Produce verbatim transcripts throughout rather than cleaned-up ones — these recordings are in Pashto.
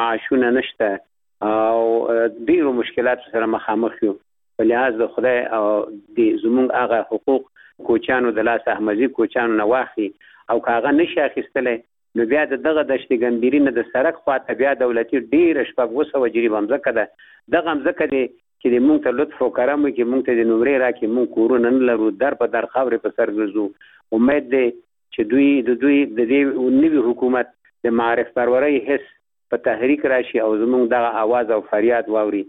معاشونه نشته او ډیرو مشکلات سره مخامخ یو. په لحاظ د خدای او د زموږ هغه حقوق کوچانو د لاس احمدي کوچانو نه واخلي او کاغه نشي اخیستلی نو بیا دغه د شتګنبیری نه د سرک خواته بیا دولتي ډیر شپږ وسو جریب همزکه ده دغه همزکه دي چې د مونږ ته لطف وکړم چې مونږ ته د نمرې راکې مونږ کورونه نه لرو در په در خاورې په سر ګرځو. امید دی چې دوی د دوی د دې نوي حکومت د معرف پرورۍ حس په تحریک راشي او زموږ دغه आवाज او فریاد واوري.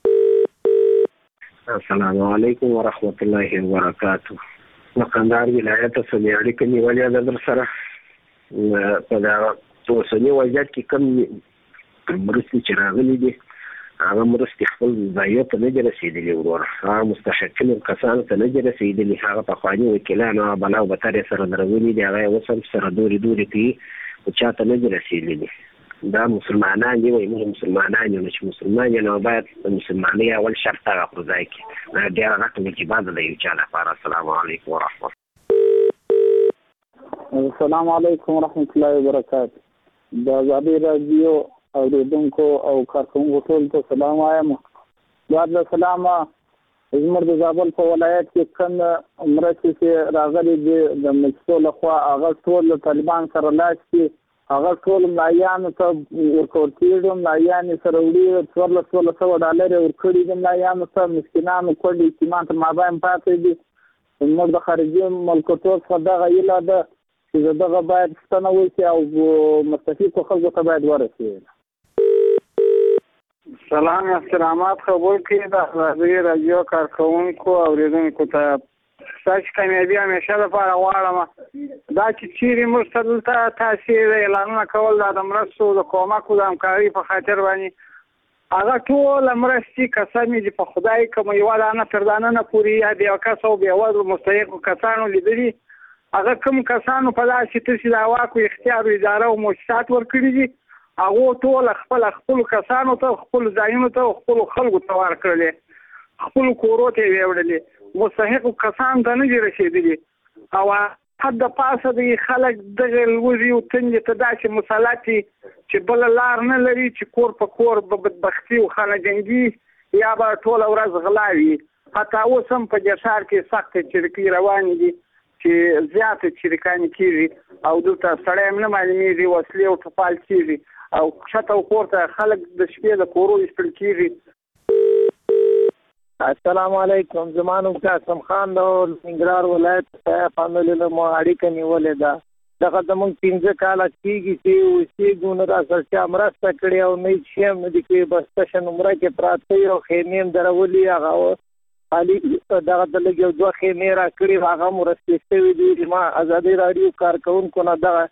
السلام علیکم ورحمت الله وبرکاته. مقندار ولایت سمیاړي کې نیولې د در سره په دا اوسنی وضعیت کې کوم مرستې چې راغلي دي هغه مرستې خپل ځایو ته نه دي رسېدلي ورور. هغه مستحقینو کسانو ته نه دي رسېدلي. هغه پخواني وکیلانو بلا او بتر سره درولي دي هغه اوس هم سره دوري دوري کوي خو چا ته نه دي رسېدلي. دا مسلمانان دي وایي موږ مسلمانان یو چې مسلمان یو نو باید د مسلمانۍ اول شرط هغه پر ځای کړي. دا ډېره غټه نجیبه ده یو چا لپاره. السلام علیکم ورحمت السلام علیکم ورحمت الله وبرکاته. د ازادي راډیو اوریدونکو او کارکونکو ټول ته سلام وایم. بعد سلام زموږ د زابل په ولایت کې کوم مرستې چې راغلي دي د مکسو لخوا هغه ټول طالبان سره لاس کې هغه ټول ملایانو ته ورکول کېږي. ملایان سره وړي څوارلس څوارلس سوه ډالرې ورکړي دي ملایانو ته. مسکینانو کونډې یتیمان تر مابین پاتې دي. زموږ د خارجي ملکوتو څخه دغه هیله ده چې دغه باید پوښتنه وشي او مستفیدو خلکو ته باید ورسېږي. سلام احترامات قبول کړئ د ازادي راډیو کارکونکو او اوریدونکو ته. ستاسو کامیابي همیشه لپاره غواړم. دا چې چیرې موږ ته دلته تاثیر اعلانونه کول دا د مرستو د کومکو د همکارۍ په خاطر باندې هغه ټوله مرستې قسمې دي په خدای کوم یوه دانه تر دانه نه پورې یا د یو کس او بېوزلو مستحقو کسانو لیدلي هغه کوم کسانو په داسې تر چې د واک او اختیار او اداره او مؤسسات ورکړي دي هغو ټوله خپل خپلو کسانو ته خپلو ځایونو ته خپلو خلکو ته ورکړلې خپلو کورو ته یې ویوړلې. مستحقو کسانو ته نه دي رسېدلي او حد د پاسه د خلک دغه لوږې او تندې ته داسې مسلط دي چې بله لار نه لري چې کور په کور به بدبختي او خانهجنګي یا به ټوله ورځ غلا وي. حتی اوس هم په دې ښار کې سختې چریکۍ روانې دي چې زیاتې چریکانې کېږي او دلته سړی هم نه معلومېږي وسلې او ټوپال کېږي او کښته او پورته خلک د شپې د کورو ایستل کېږي. السلام علیکم. زما نوم قاسم خان د ننګرهار ولایت څخه فامیل له مو اړیکه نیولې ده. دغه زموږ پنځه کاله کېږي چې اوسېږو نه راسره چا مرسته کړې او نه هېڅ شی هم نه دي کړي. بس تشه نمره کې پراته یو خیمې هم درولي هغه خالي دغه ته لږ یو دوه خیمې راکړي هغه هم ورستې شوي دي. زما ازادي راډیو کارکوونکو نه دغه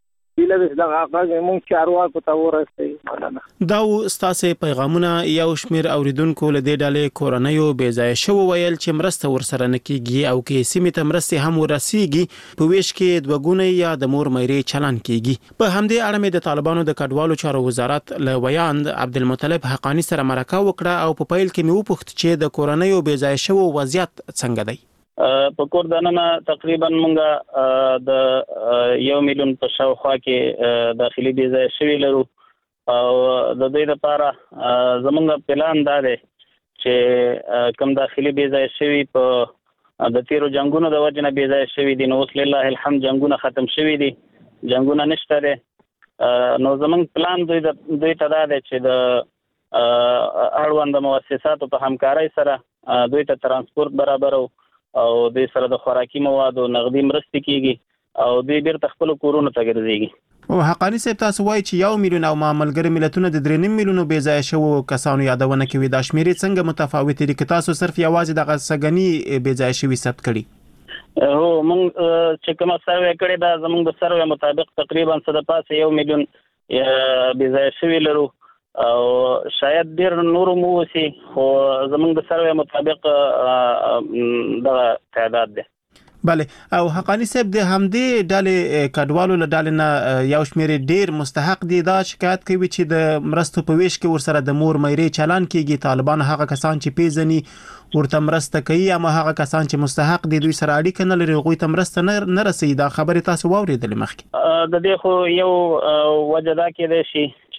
دا ستاسو پیغامونه یو شمیر اوریدونکو له دې ډلې کورنیو بې ځای شو ویل چې مرسته ورسره نه کیږي او کې سیمه ته مرسته هم ورسیږي په ویش کې د وګونه یا د مور مېرې چلن کیږي. په همدې اړه مې د طالبانو د کډوالو چارو وزارت له ویاند عبدالمطلب حقانی سره مرکه وکړه او په پیل کې مې وپوښت چې د کورنیو بې ځای شو وضعیت څنګه دی. په کور دننه تقریبا مونږه د یو میلیون په شاوخوا کې داخلي بې ځای شوي لرو او د دې لپاره زمونږ پلان دا دی چې کوم داخلي بې ځای شوي په د تیرو جنګونو د وجې نه بې ځای شوي دي نو اوس لله الحمد جنګونه ختم شوي دي جنګونه نشته دی. نو زمونږ پلان دوی دوی ته دا دی چې د اړوند مؤسساتو په همکارۍ سره دوی ته ترانسپورت برابرو او دوی سره د خوراکي موادو نغدي مرستې کیږي او دوی بیرته خپل کورونو ته ګرځيږي. او حقانی صاحب تاسو وایي چې یو میلیون او معاملګر ملتونه د درې نیم میلیونو بې ځای شوو کسانو یادونه کوي. دا شمیرې څنګه متفاوت دي که تاسو صرف یوازې دغه سګنی بې ځای شوي ثبت کړي؟ هو موږ چې کومه سروې کړې ده زموږ د سروې مطابق تقریبا څه د پاسه یو میلیون بې ځای شوي لرو او شاید ډیر نور مو وسی خو زمونږ د سروې مطابق دغه تعداد دی. بله او حقانی صاحب د همدې ډلې کډوالو له ډلې نه یو شمیر ډیر مستحق دي دا شکایت کوي چې د مرستو په ویش کې ورسره د مور مېرې چلان کیږي. طالبان هغه کسان چې پیژني ورته مرسته کوي اما هغه کسان چې مستحق دي دوی سره اړیکه نه لري هغوی ته مرسته نه رسي. دا خبرې تاسو واورېدلې مخکې؟ د دې خو یو وجه دا کېدای شي چې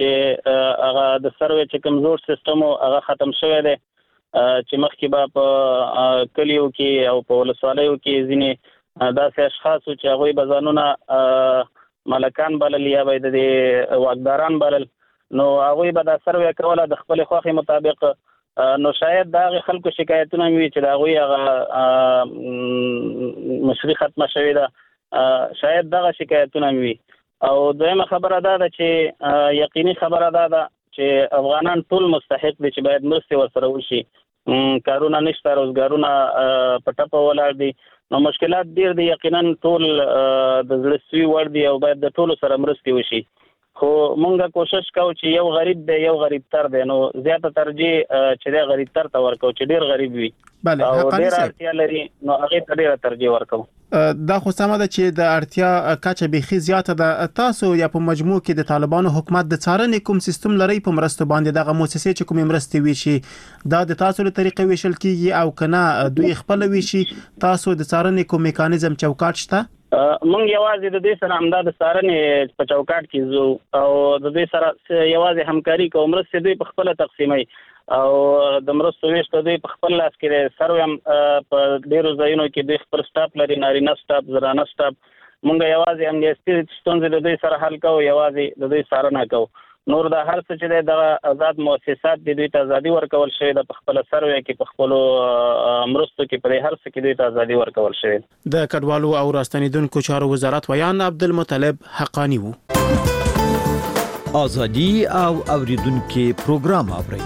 چې هغه د سروې چې کمزور سیستم هغه ختم شوی دی چې مخکې به په کلیو کې او په ولسوالیو کې ځینې داسې اشخاص چې هغوی به ځانونه ملکان بلل یا به د واکداران بلل نو هغوی به دا سروې کوله د خپل خوښې مطابق نو شاید دا هغه خلکو شکایتونه وي چې دا هغوی هغه مشري ختمه شوې ده شاید دغه شکایتونه وي او دویمه خبره دا ده چې یقیني خبره دا ده چې افغانان ټول مستحق دي چې باید مرستې ورسره وشي کارونه نشته روزګارونه په ټپه ولاړ دي نو مشکلات ډېر دي یقینا ټول د زړه سوي وړ دي او باید د ټولو سره مرستې وشي خو مونږه کوشش کوو چې یو غریب دی یو غریب تر دی نو زیاته ترجیح چې دی غریب تر ته ورکو چې ډیر غریب وي بله او ډیر اړتیا لري نو هغه ته ډیر ترجیح ورکو دا خو سمه ده چې د اړتیا کچه بيخي زیاته ده تاسو یا په مجموع کې د طالبانو حکومت د څارنې کوم سیستم لري په مرستو باندې دغه مؤسسې چې کوم مرستې ویشي دا د تاسو له طریقې ویشل کیږي او کنه دوی خپل ویشي تاسو د څارنې کوم میکانیزم چوکاټ شته مونږ یوازې د دې سره همدا د څارنې په چوکاټ کې زو او د دې سره یوازې همکاري کوو مرستې دوی په خپل تقسیمي او د مرستو ویش ته دوی په خپل لاس کې سرویم په ډیرو ځایونو کې دوی خپل سټاپ لري نارینه سټاپ زنانه سټاپ مونږ یوازې امنیتي ستونزې د دوی سره حل کوو یوازې د دوی څارنه کوو نور د هر څه چې د آزاد مؤسسات د دوی ته ازادي ورکول شوی د خپل سروي کې په خپل مرستو کې په هر څه کې دوی ته ازادي ورکول شوی د کډوالو او راستنیدونکو چارو وزارت ویان عبدالمطلب حقانی وو ازادي او اوریدونکو پروګرام اوري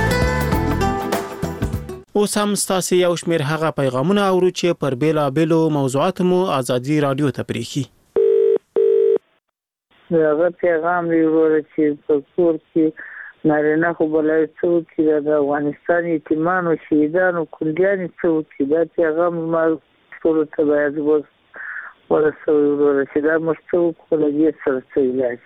اوس هم ستاسو یو شمېر هغه پیغامونه اورو چې پر بیلا بیلو موضوعاتو مو ازادي رادیو ته پریخي هغه پیغام دی ورته چې په کور کې نارینه خو بلای څو چې د افغانستان یتیمان او شهیدانو کلیان څو چې دا پیغام ما ټول ته باید ورسوي ورته چې دا مشتو کولای سره څه علاج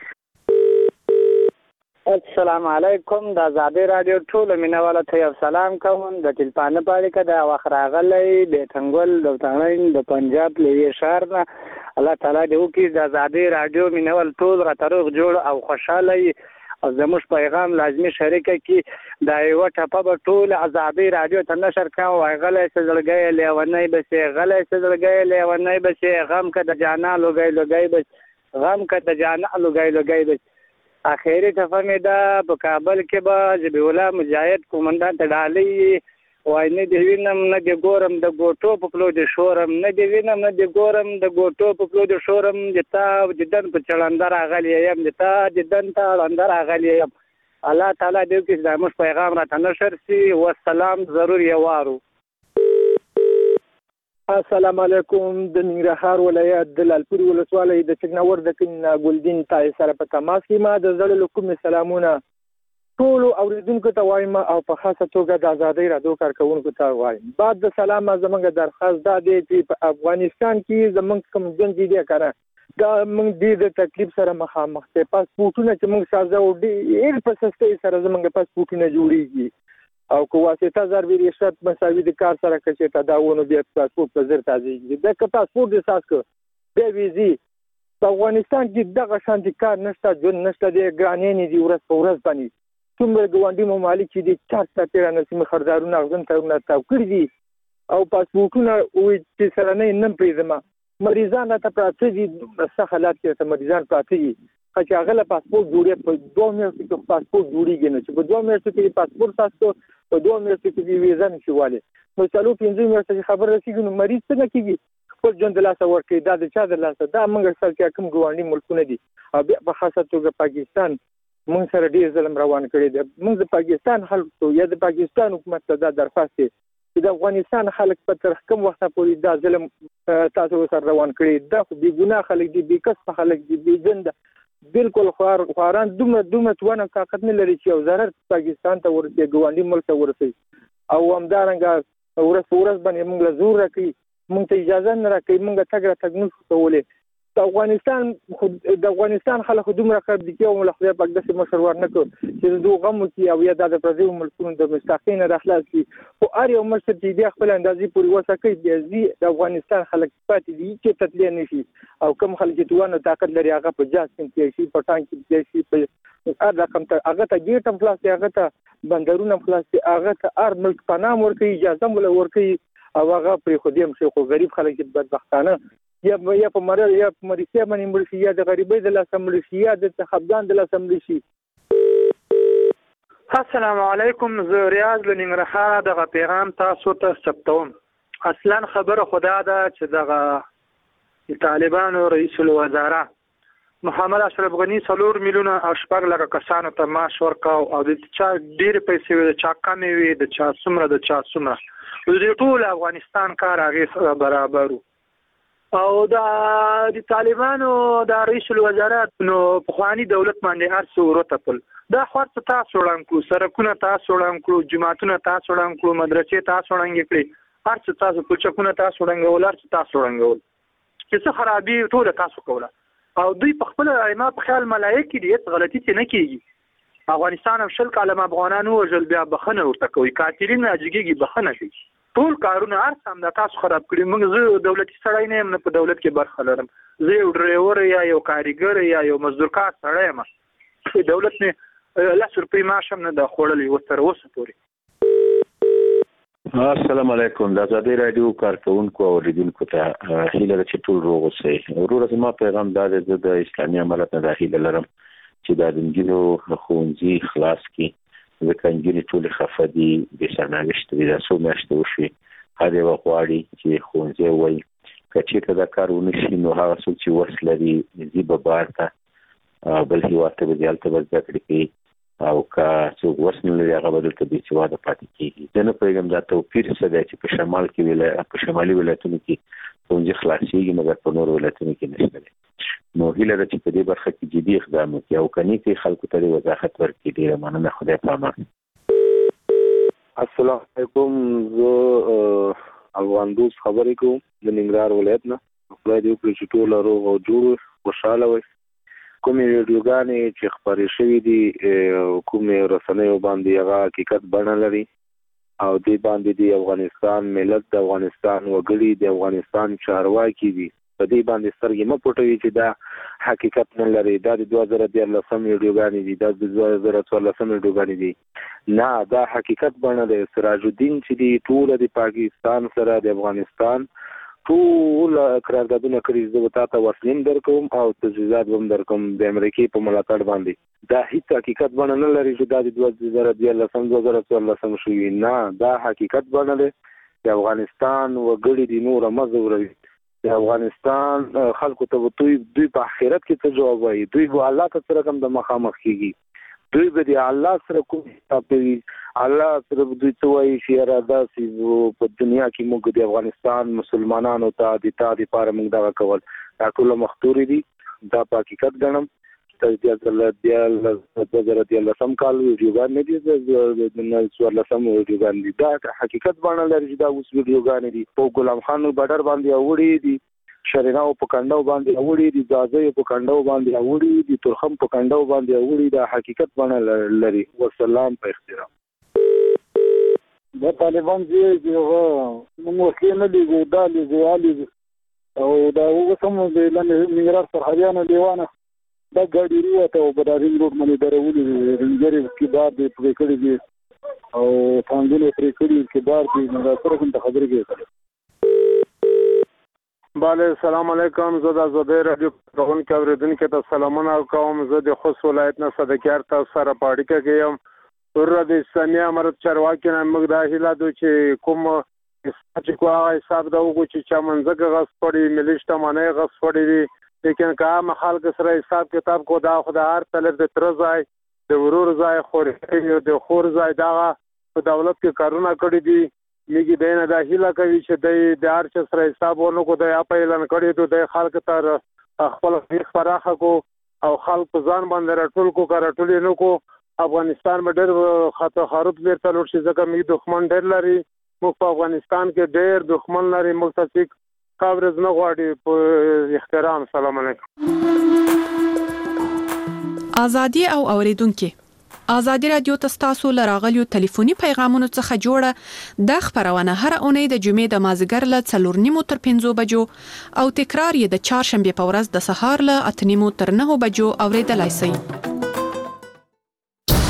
السلام علیکم د آزادی رادیو ټول مینواله ته یو سلام کوم د تلپانه پالیکه د واخراغلې د تنګول د تنګین د پنجاب لوی شهر نه الله تعالی دې وکړي د آزادی رادیو مینوال ټول راتروغ جوړ او خوشاله او زموږ پیغام لازمي شریکه کی د یو ټاپه په ټول آزادی رادیو ته نشر کاو غلې سړګې لیونې بس غلې سړګې لیونې بس غم کده جانا لوګي لوګي بس غم کده جانا لوګي لوګي بس اخیری تفهمه دا په کابل کې به جبی الله مجاهد کومندان ته ډالۍ وای نه دی وینم نه دی ګورم د ګوټو په پلو د شورم نه دی وینم نه دی ګورم د ګوټو په پلو د شورم جتا جدن په چلندر اغلی یم جتا جدن ته چلندر اغلی یم الله تعالی دې کې زموږ پیغام را تنشر سي والسلام ضرور یوارو السلام علیکم د ننګرهار ولایت د لالپوري ولسوالۍ د چګناور د کنا ګلدین تای سره په تماس کې ما د زړه لکم سلامونه ټول اوریدونکو ته وایم او په خاصه توګه د آزادۍ رادیو کارکونکو ته وایم بعد د سلام زمونږ درخواست دا دی چې په افغانستان کې زمونږ کوم جنګ دي کړه دا موږ د تکلیف سره مخامخ ته پاسپورتونه چې موږ سازو ډېر په سستۍ سره زمونږ پاسپورتونه جوړیږي او کو واسطه ضروري رشوت مساوي د کار سره کې ته داونه بیا پاسپورت په زر تازه د که پاسپورت د ساس کو د ویزي په افغانستان کې دغه شانتي کار نشته جون نشته د ګرانې دي ورځ په ورځ باندې څومره ګوندي ممالک چې د چار ساتره نسمه خردارونه غزن ته تاو کړی دي او پاسپورتونه وې چې سره نه نن پریزما مریضان ته پراته دي څه حالات کې ته مریضان پراته دي چې هغه له پاسپورت جوړې په دوه میاشتو کې پاسپورت جوړیږي نو چې په دوه میاشتو کې پاسپورت تاسو په دوه میاشتو کې ویزا نشواله نو څلو پنځه میاشتې خبر رسیږي نو مریض څنګه کیږي خپل ژوند له لاسه ورکړي دا د چا د لاسه دا موږ سره چې کوم ګوانډي ملکونه دي او بیا په خاصه توګه پاکستان موږ سره ډیر ظلم روان کړی دی موږ د پاکستان خلکو یا د پاکستان حکومت ته دا درخواست دی چې د افغانستان خلک په تر کوم وخت پورې دا ظلم تاسو سره روان کړی دا خو بی ګناه خلک دي بی کس خلک دي بی جند بالکل خوار خواران دومره دومره توانه طاقت نه لري چې وزارت پاکستان ته ورته ګوانډي ملک ته ورسي او همدارنګه ورس ورس باندې موږ له زور راکړي موږ ته اجازه نه راکړي موږ تګ را تګ نه کولای د افغانستان د افغانستان خلک دومره خراب دي چې موږ خپل پاک داسې مشروع ورنکو چې دوه غم کې او یا د پردیو ملکونو د مستحقین راخلاص شي او اړ یو مشر چې د خپل اندازې پورې وسکه دی د افغانستان خلک پاتې دي چې تدلی نشي او کوم خلک چې توانه طاقت لري هغه په جاس کې شي په ټانک کې شي په ار رقم ته هغه ته ګیټ هم خلاص دي، هغه ته بندرونه هم خلاص دي، هغه ته هر ملک پناه ورکوي، اجازه هم ورکوي او هغه پرې خو دې هم شي. خو غریب خلک بدبختانه یا یا په مرض یا په مریضۍ باندې مړ شي، یا د غریبۍ د لاسه مړ شي، یا د خفګان د لاسه مړ شي. السلام علیکم، زه ریاض له ننګرهاره دغه پیغام تاسو ته ثبتوم. اصلا خبره خدا ده چې دغه طالبانو رئیس الوزرا محمد اشرف غنی څلور میلیونه او شپږ لکه کسانو ته معاش ورکاو او د چا ډېرې پیسې وي، د چا کمې وي، د چا څومره د چا څومره، د ټول افغانستان کار هغې برابر و. او د طالبانو د رئیس الوزرا نو پخواني دولت باندې هر څه ورتپل، دا خرڅ تاسو وړاندې کړو، سړکونه تاسو وړاندې کړو، جوماتونه تاسو وړاندې کړو، مدرسې تاسو وړاندې کړې، هر څه تاسو پلچکونه تاسو وړاندې، هر څه تاسو وړاندې، چې څه خرابي ټول تاسو کوله. او دوی په خپل ایما په خیال ملایکې دي، هیڅ غلطي ته نه کیږي. افغانستان هم شل کاله افغانانو وژل، بیا بخنه ورته کوي، قاتلین راجګيږي بخنه کوي، ټول کارونه هر څه هم د تاسو خراب کړي. موږ زه دولتي سړی نه یم، نه په دولت کې برخه لرم، زه یو ډرایور یا یو کاریګر یا یو مزدور کار سړی یم، چې دولت نه لس روپۍ معاش هم نه ده خوړلی تر اوسه پورې. السلام علیکم، د ازادي رادیو کارکونکو او اوریدونکو ته هیله ده چې ټول روغ اوسئ. وروره زما پیغام دا دی، زه د اسلامي امارت نه دا هیله لرم چې دا د نجونو ښوونځي خلاص کړي، ځکه نجونې ټولې خفه دي، بې سرنوشته دي، دا څو میاشتې وشوې، هر یوه غواړي چې ښوونځی ووایي. که چېرته دا کار ونه شي نو هغه څوک چې وس لري ځي به بهر ته، بل هېواد ته به ځي، هلته به زده کړې کوي، او که څوک وس نه لري هغه به دلته بې سواده پاتې کېږي. زه نه پوهېږم دا توپیر څه دی چې په شمال کې ولا په شمالي ولایتونو کې ښوونځي خلاصېږي مګر په نورو ولایتونو کې نشته دی. نو هیله ده چې په دې برخه کې جدي اقدام وکړي او که نه کوي خلکو ته دې وضاحت ورکړي. ډېره مننه، خدای پامان. السلام علیکم، زه افغان دوست خبرې کوم د ننګرهار ولایت نه. خدای دې وکړي چې ټول روغ او جوړ خوشحاله وي. کومې ویډیوګانې چې خپرې شوي دي کومې رسنیو باندې هغه حقیقت بڼه لري او دې باندې د افغانستان ملت، د افغانستان وګړي، د افغانستان چارواکي دي، په دې باندې سترګې مه پټوي چې دا حقیقت نه لري. دا د دوه زره دیارلسم ویډیوګانې دي، دا د دوه زره څوارلسم ویډیوګانې دي، نه دا حقیقت بڼه دی. سراج الدین چې دي ټوله د پاکستان سره د افغانستان ټول قراردادونه کړي، زه به تا ته وسلې درکوم او تجهیزات به هم درکوم د امریکې په ملاتړ باندې. دا هیڅ حقیقت بڼه نه لري چې دا د دوه زره دیارلسم دوه زره څوارلسم شوي، نه دا حقیقت بڼه دی. د افغانستان وګړي دي نوره مه ځوروي، د افغانستان خلکو ته به دوی دوی په آخرت کې څه جواب وایي، دوی به الله ته څه رقم د مخامخ کېږي، دوی به د الله سره کوم حساب کوي، الله سره دوی څه وایي چې یاره داسې په دنیا کې موږ د افغانستان مسلمانانو ته د تا دپاره موږ دغه کول، دا ټوله مختورې دي. دا په حقیقت ګڼم دوه زره دیارلسم کال ویډیوګانې دي، د څوارلسم ویډیوګانې دي، دا حقیقت بڼه لري چې دا اوس ویډیوګانې دي. په غلام خان بډر باندې اوړي دي، شریراو په کنډو باندې اوړي دي، ځاځیو په کنډو باندې اوړي دي، ترخم په کنډو باندې اوړي، دا حقیقت بڼه لري. والسلام په احترام. دا طالبان چې هغه موږ وسلې نه لېږو، دا لېږو هغه لېږو، او دا اوس هم د ننګرهار سرحدیانو لیوانه دا ګاډي ووته او په دا رینګ روډ باندې درولي دي، رینجرې کې بار دي پرې کړي دي او ټانګونه پرې کړي کې بار دي. نو دا سره کوم ته خبرې کوي. بله السلام علیکم، زه د ازادۍ راډیو کارکونکي اورېدونکو ته سلامونه کوم. زه د خوست ولایت نه صدقیار تاسو سره په اړیکه کې یم. وروره د اسلامي امارت چارواکي نه موږ دا هیله ده چې کوم چې کو هغه حساب ده وکړو چې چا منځکه غصب کړي، ملي شتمنۍ غصب کړي دي، لیکن که عامه خلکو سره حساب کتاب کو دا خو د هر طالب د تره ځای، د ورور ځای، خورې د خور ځای، دغه په دولت کې کارونه کړي دي. موږ دی نه دا هیله کوي چې دی د هر چا سره حساب ونه کړو، دی اپه اعلان کړی دی، دی خلکو ته خپل فیخ پراخه کو او خلک په ځان باندې راټول کو، که راټول یې نه کو افغانستان به ډېر خطر خراب بیرته لوړ شي، ځکه موږ دښمن ډېر لري، موږ په افغانستان کې ډېر دښمن لري، موږ ته قبرز نه غواړي. په احترام، سلام علیکم. ازادي او اوریدونکو، ازادي رادیو تاسو لراغلیو ټلیفوني پیغامونو څخه جوړه د خبرونه هر اونۍ د جمعې د مازیګر له څلور نیمو تر پنځو بجو او تکرار یې د چهارشنبه په ورځ د سهار له اته نیمو تر نهو بجو اوریدلای شئ.